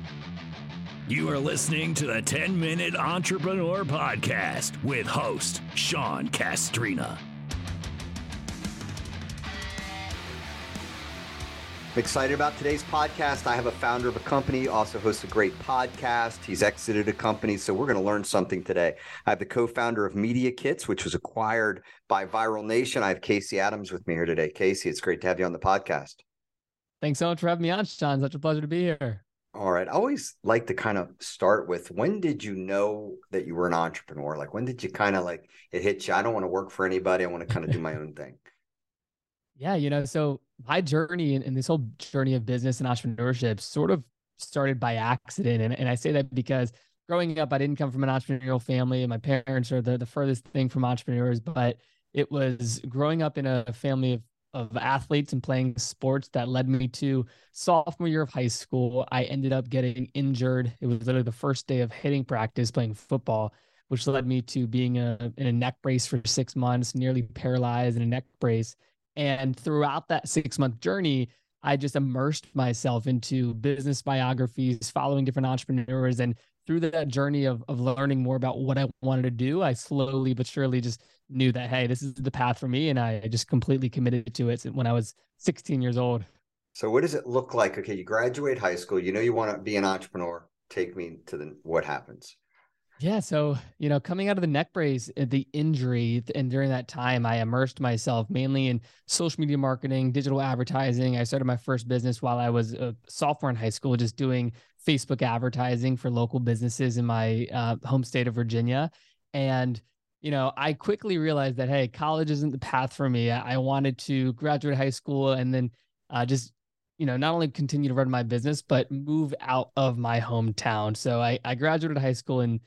You are listening to the 10-Minute Entrepreneur Podcast with host Sean Castrina. I'm excited about today's podcast. I have a founder of a company, also hosts a great podcast. He's exited a company, so we're going to learn something today. I have the co-founder of Media Kits, which was acquired by Viral Nation. I have Casey Adams with me here today. Casey, it's great to have you on the podcast. Thanks so much for having me on, Sean. Such a pleasure to be here. All right. I always like to kind of start with, when did you know that you were an entrepreneur? Like, when did you kind of like it hit you? I don't want to work for anybody. I want to kind of do my own thing. Yeah, so my journey and this whole journey of business and entrepreneurship sort of started by accident. And I say that because growing up, I didn't come from an entrepreneurial family, and my parents are the furthest thing from entrepreneurs. But it was growing up in a family of athletes and playing sports that led me to sophomore year of high school. I ended up getting injured. It was literally the first day of hitting practice playing football, which led me to being in a neck brace for 6 months, nearly paralyzed in a neck brace. And throughout that 6-month journey, I just immersed myself into business biographies, following different entrepreneurs. And through that journey of learning more about what I wanted to do, I slowly but surely just knew that, hey, this is the path for me. And I just completely committed to it when I was 16 years old. So what does it look like? Okay, you graduate high school, you know you want to be an entrepreneur. Take me to what happens. Yeah. So, coming out of the neck brace, the injury, and during that time, I immersed myself mainly in social media marketing, digital advertising. I started my first business while I was a sophomore in high school, just doing Facebook advertising for local businesses in my home state of Virginia. And, I quickly realized that, hey, college isn't the path for me. I wanted to graduate high school and then not only continue to run my business, but move out of my hometown. So I graduated high school in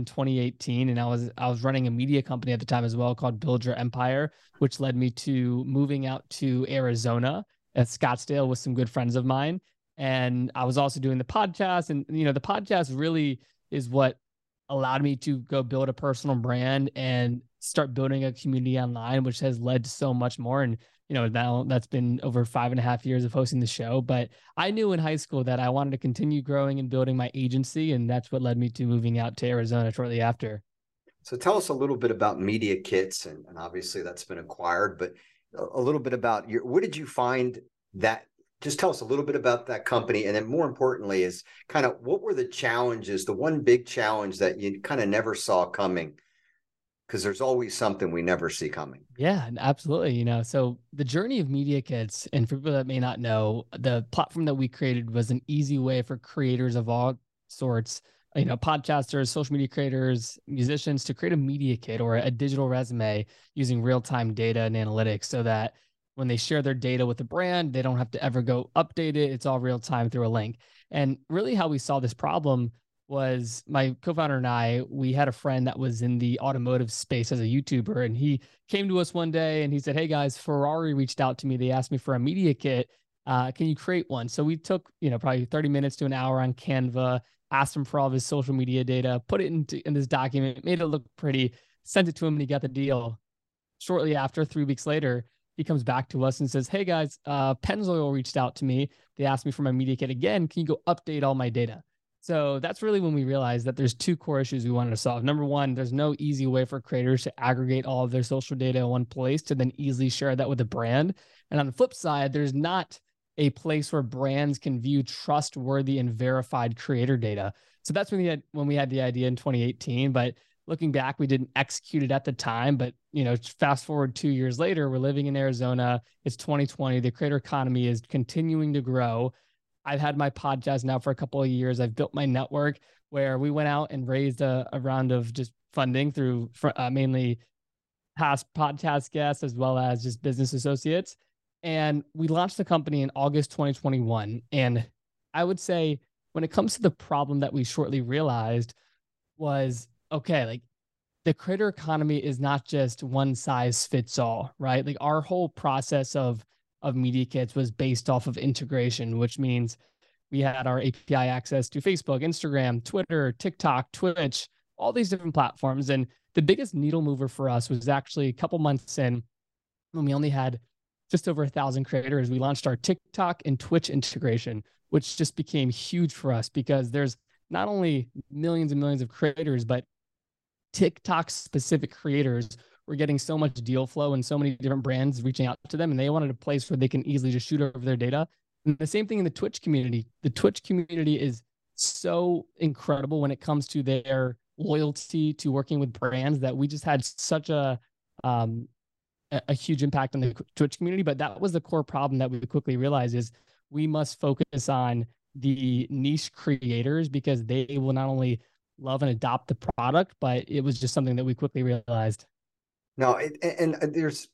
2018, and I was running a media company at the time as well called Build Your Empire, which led me to moving out to Arizona at Scottsdale with some good friends of mine. And I was also doing the podcast, and the podcast really is what allowed me to go build a personal brand and start building a community online, which has led to so much more. And now that's been over 5.5 years of hosting the show. But I knew in high school that I wanted to continue growing and building my agency. And that's what led me to moving out to Arizona shortly after. So tell us a little bit about Media Kits, and obviously that's been acquired, but a little bit about what did you find that, just tell us a little bit about that company. And then more importantly is kind of what were the challenges, the one big challenge that you kind of never saw coming? Because there's always something we never see coming. Yeah, absolutely. So the journey of Media Kits, and for people that may not know, the platform that we created was an easy way for creators of all sorts, podcasters, social media creators, musicians, to create a media kit or a digital resume using real-time data and analytics, so that when they share their data with the brand, they don't have to ever go update it. It's all real time through a link. And really how we saw this problem was my co-founder and I, we had a friend that was in the automotive space as a YouTuber, and he came to us one day and he said, hey guys, Ferrari reached out to me. They asked me for a media kit. Can you create one? So we took, probably 30 minutes to an hour on Canva, asked him for all of his social media data, put it in this document, made it look pretty, sent it to him, and he got the deal. Shortly after, 3 weeks later, he comes back to us and says, hey guys, Pennzoil reached out to me. They asked me for my media kit again. Can you go update all my data? So that's really when we realized that there's two core issues we wanted to solve. Number one, there's no easy way for creators to aggregate all of their social data in one place to then easily share that with a brand. And on the flip side, there's not a place where brands can view trustworthy and verified creator data. So that's when we had the idea in 2018. But looking back, we didn't execute it at the time. But fast forward 2 years later, we're living in Arizona. It's 2020. The creator economy is continuing to grow. I've had my podcast now for a couple of years. I've built my network where we went out and raised a round of just funding through mainly past podcast guests as well as just business associates. And we launched the company in August 2021. And I would say when it comes to the problem that we shortly realized was, okay, like the creator economy is not just one size fits all, right? Like our whole process of Media Kits was based off of integration, which means we had our API access to Facebook, Instagram, Twitter, TikTok, Twitch, all these different platforms. And the biggest needle mover for us was actually a couple months in when we only had just over 1,000 creators, we launched our TikTok and Twitch integration, which just became huge for us because there's not only millions and millions of creators, but TikTok specific creators were getting so much deal flow and so many different brands reaching out to them, and they wanted a place where they can easily just shoot over their data. And the same thing in the Twitch community. The Twitch community is so incredible when it comes to their loyalty to working with brands that we just had such a huge impact on the Twitch community. But that was the core problem that we quickly realized is we must focus on the niche creators because they will not only love and adopt the product, but it was just something that we quickly realized. No, and there's,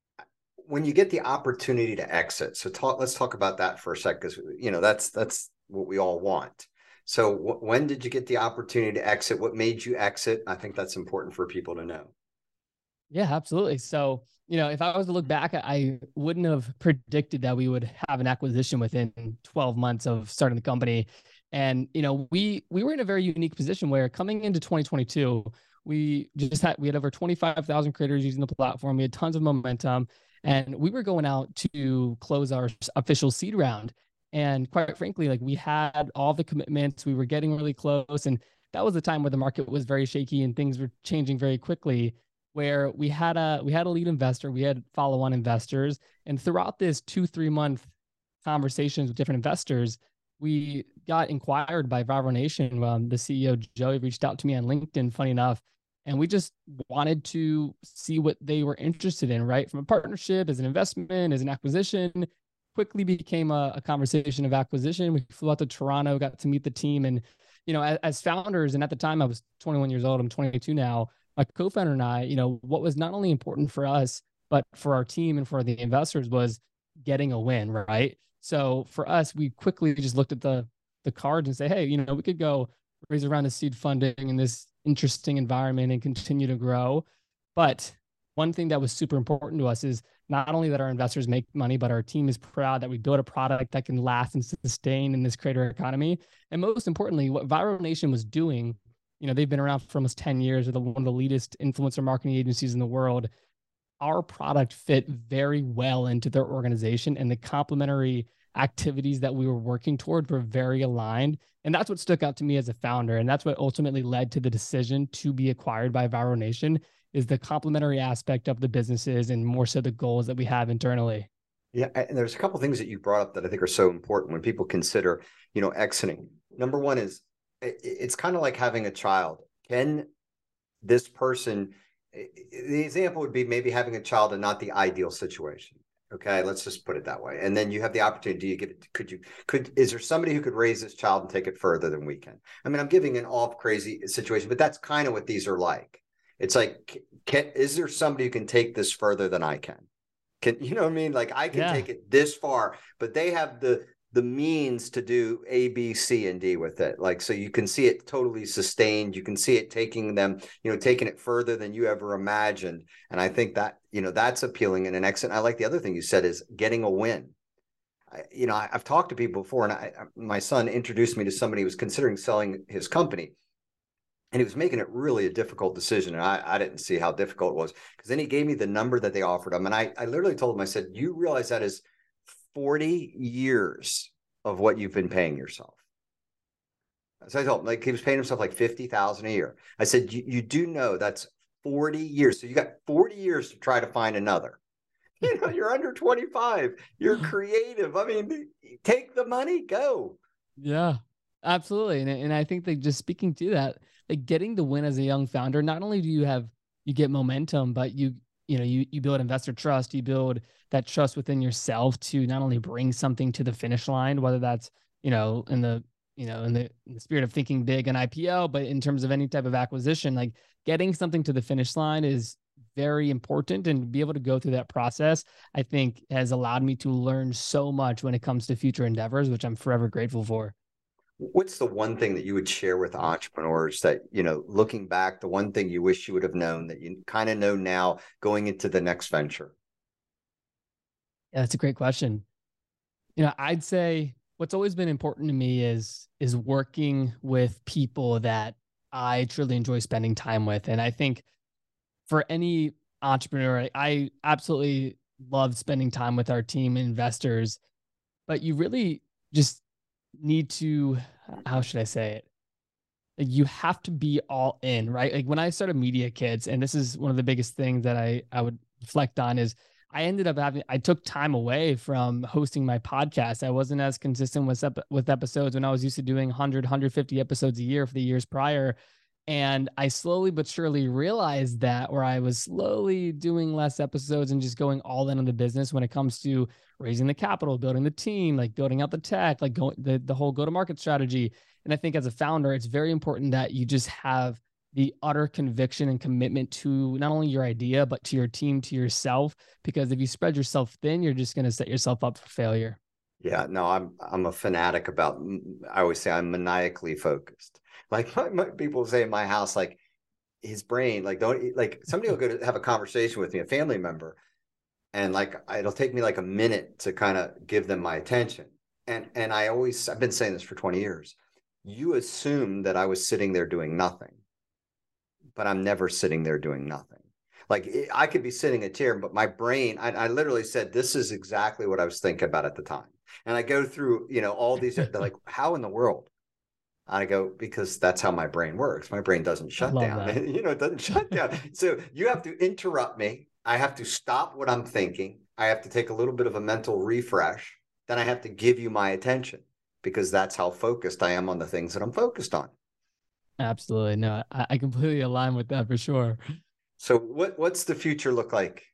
when you get the opportunity to exit, so let's talk about that for a sec, because that's what we all want. So when did you get the opportunity to exit? What made you exit? I think that's important for people to know. Yeah, absolutely. So, if I was to look back, I wouldn't have predicted that we would have an acquisition within 12 months of starting the company. And, we were in a very unique position where coming into 2022, we had over 25,000 creators using the platform. We had tons of momentum, and we were going out to close our official seed round. And quite frankly, like, we had all the commitments, we were getting really close. And that was the time where the market was very shaky and things were changing very quickly, where we had a lead investor, we had follow-on investors. And throughout this 2-3 month conversations with different investors, we got inquired by Viral Nation. The CEO, Joey, reached out to me on LinkedIn, funny enough, and we just wanted to see what they were interested in, right? From a partnership, as an investment, as an acquisition. Quickly became a conversation of acquisition. We flew out to Toronto, got to meet the team. And, as founders, and at the time I was 21 years old, I'm 22 now, my co-founder and I, what was not only important for us, but for our team and for the investors was getting a win, right? So for us, we quickly just looked at the cards and say, hey, we could go raise around the seed funding in this interesting environment and continue to grow. But one thing that was super important to us is not only that our investors make money, but our team is proud that we built a product that can last and sustain in this creator economy. And most importantly, what Viral Nation was doing, they've been around for almost 10 years. They're one of the leadest influencer marketing agencies in the world. Our product fit very well into their organization, and the complementary activities that we were working toward were very aligned. And that's what stuck out to me as a founder. And that's what ultimately led to the decision to be acquired by Viral Nation, is the complementary aspect of the businesses and more so the goals that we have internally. Yeah. And there's a couple of things that you brought up that I think are so important when people consider, exiting. Number one is it's kind of like having a child. Can this person, the example would be maybe having a child in not the ideal situation. Okay, let's just put it that way. And then you have the opportunity. You give it. Is there somebody who could raise this child and take it further than we can? I mean, I'm giving an off crazy situation, but that's kind of what these are like. It's like, is there somebody who can take this further than I can? You know what I mean? Like, I can take it this far, but they have the means to do A, B, C, and D with it. Like, so you can see it totally sustained. You can see it taking them, taking it further than you ever imagined. And I think that, that's appealing in an exit. I like the other thing you said is getting a win. I've talked to people before, and my son introduced me to somebody who was considering selling his company. And he was making it really a difficult decision. And I didn't see how difficult it was, because then he gave me the number that they offered him. And I literally told him, I said, you realize that is 40 years of what you've been paying yourself. So I told him, like, he was paying himself like $50,000 a year. I said, you do know that's 40 years. So you got 40 years to try to find another. You're under 25. You're creative. I mean, take the money, go. Yeah, absolutely. And I think that just speaking to that, like, getting the win as a young founder, not only do you get momentum, but you build investor trust, you build that trust within yourself to not only bring something to the finish line, whether that's, in the spirit of thinking big and IPO, but in terms of any type of acquisition, like, getting something to the finish line is very important. And be able to go through that process, I think, has allowed me to learn so much when it comes to future endeavors, which I'm forever grateful for. What's the one thing that you would share with entrepreneurs that, looking back, the one thing you wish you would have known that you kind of know now going into the next venture? Yeah, that's a great question. I'd say what's always been important to me is working with people that I truly enjoy spending time with. And I think for any entrepreneur, I absolutely love spending time with our team and investors, but you really just need to, how should I say it? Like, you have to be all in, right? Like when I started Media Kits, and this is one of the biggest things that I would reflect on is I ended up I took time away from hosting my podcast. I wasn't as consistent with episodes when I was used to doing 100, 150 episodes a year for the years prior. And I slowly but surely realized that, where I was slowly doing less episodes and just going all in on the business when it comes to raising the capital, building the team, like building out the tech, like going the whole go-to-market strategy. And I think as a founder, it's very important that you just have the utter conviction and commitment to not only your idea, but to your team, to yourself, because if you spread yourself thin, you're just going to set yourself up for failure. Yeah, no, I'm a fanatic about, I always say I'm maniacally focused. Like my people say in my house, like his brain, like don't, like somebody will go to have a conversation with me, a family member, and like it'll take me like a minute to kind of give them my attention. And I've been saying this for 20 years. You assume that I was sitting there doing nothing, but I'm never sitting there doing nothing. Like I could be sitting in a chair, but my brain, I literally said, this is exactly what I was thinking about at the time. And I go through, all these, they're like, how in the world? I go, because that's how my brain works. My brain doesn't shut down. It doesn't shut down. So you have to interrupt me. I have to stop what I'm thinking. I have to take a little bit of a mental refresh. Then I have to give you my attention, because that's how focused I am on the things that I'm focused on. Absolutely. No, I completely align with that for sure. So what's the future look like?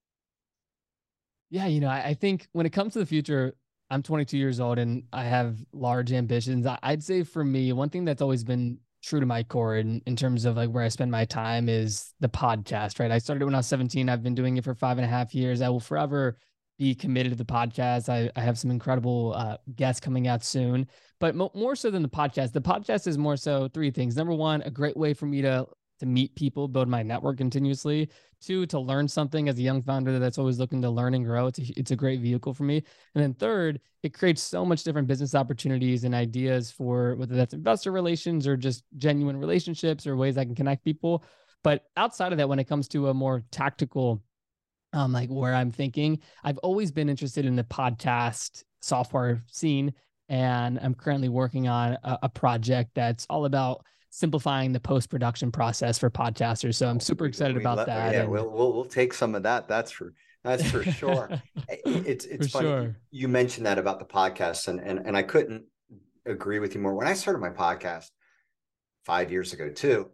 Yeah, I think when it comes to the future, I'm 22 years old and I have large ambitions. I'd say for me, one thing that's always been true to my core in terms of like where I spend my time is the podcast, right? I started when I was 17. I've been doing it for 5.5 years. I will forever be committed to the podcast. I have some incredible guests coming out soon, but more so than the podcast is more so three things. Number one, a great way for me to meet people, build my network continuously. Two, to learn something as a young founder that's always looking to learn and grow. It's a great vehicle for me. And then third, it creates so much different business opportunities and ideas for whether that's investor relations or just genuine relationships or ways I can connect people. But outside of that, when it comes to a more tactical, like where I'm thinking, I've always been interested in the podcast software scene. And I'm currently working on a project that's all about simplifying the post-production process for podcasters. So I'm super excited about that. Yeah, we'll take some of that. That's for sure. It's for funny. Sure. You mentioned that about the podcast, and I couldn't agree with you more. When I started my podcast 5 years ago too,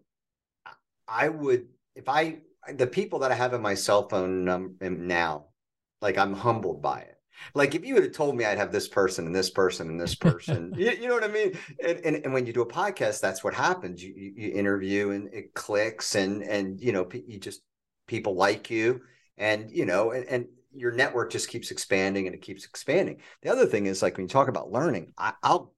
I would, the people that I have in my cell phone now, like I'm humbled by it. Like if you would have told me I'd have this person and this person and this person, you know what I mean? And when you do a podcast, that's what happens. You interview and it clicks and you just, people like you and your network just keeps expanding and it keeps expanding. The other thing is, like, when you talk about learning, I'll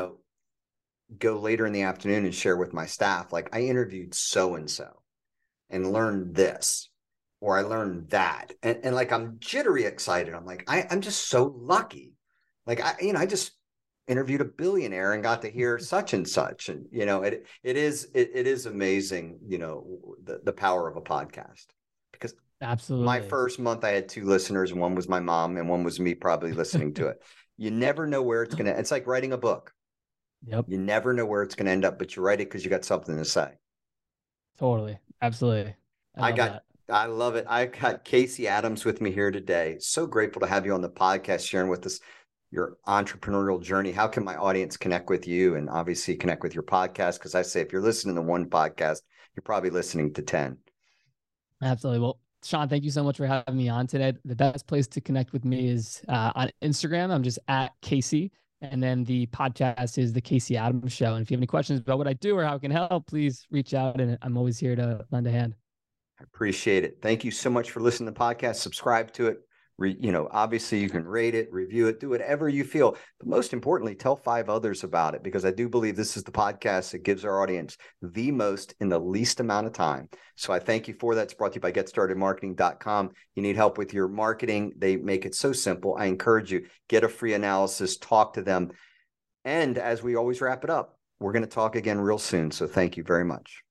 go later in the afternoon and share with my staff, like, I interviewed so-and-so and learned this, or I learned that. And like, I'm jittery excited. I'm like, I'm just so lucky. Like, I just interviewed a billionaire and got to hear such and such. And, it is amazing, the power of a podcast, because absolutely, my first month I had 2 listeners, and one was my mom and one was me probably listening to it. You never know where it's going to, it's like writing a book. Yep. You never know where it's going to end up, but you write it because you got something to say. Totally. Absolutely. I love it. I got Casey Adams with me here today. So grateful to have you on the podcast, sharing with us your entrepreneurial journey. How can my audience connect with you, and obviously connect with your podcast? Because I say, if you're listening to one podcast, you're probably listening to 10. Absolutely. Well, Sean, thank you so much for having me on today. The best place to connect with me is on Instagram. I'm just at Casey. And then the podcast is the Casey Adams Show. And if you have any questions about what I do or how I can help, please reach out. And I'm always here to lend a hand. I appreciate it. Thank you so much for listening to the podcast. Subscribe to it. Obviously you can rate it, review it, do whatever you feel. But most importantly, tell 5 others about it, because I do believe this is the podcast that gives our audience the most in the least amount of time. So I thank you for that. It's brought to you by GetStartedMarketing.com. You need help with your marketing. They make it so simple. I encourage you, get a free analysis, talk to them. And as we always wrap it up, we're going to talk again real soon. So thank you very much.